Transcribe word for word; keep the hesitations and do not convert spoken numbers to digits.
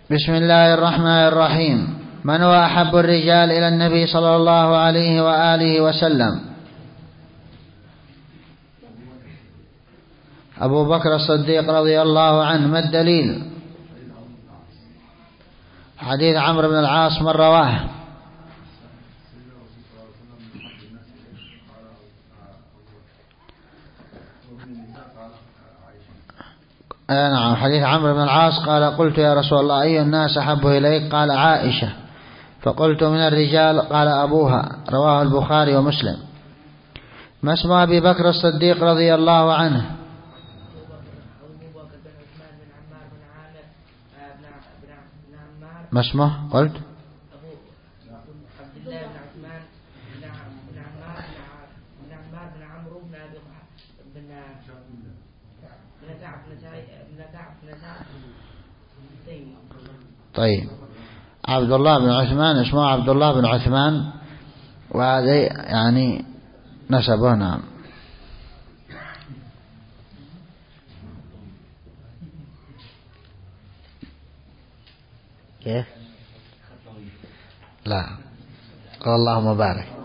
بسم الله الرحمن الرحيم. من هو أحب الرجال إلى النبي صلى الله عليه وآله وسلم؟ أبو بكر الصديق رضي الله عنه. ما الدليل؟ حديث عمرو بن العاص من رواه؟ آه نعم، حديث عمرو بن العاص قال: قلت يا رسول الله أي الناس أحب إليك؟ قال: عائشة. فقلت: من الرجال؟ قال: أبوها. رواه البخاري ومسلم. ما اسم أبي بكر الصديق رضي الله عنه؟ ما اسمه؟ قلت عبد الله بن عثمان بن عمار بن عمار بن عمرو بن ابي بن بن كعب بن كعب بن تيمي. طيب، عبد الله بن عثمان اسمه عبد الله بن عثمان، وهذا يعني نسبه. نعم. كيف؟ لا، قال اللهم بارك.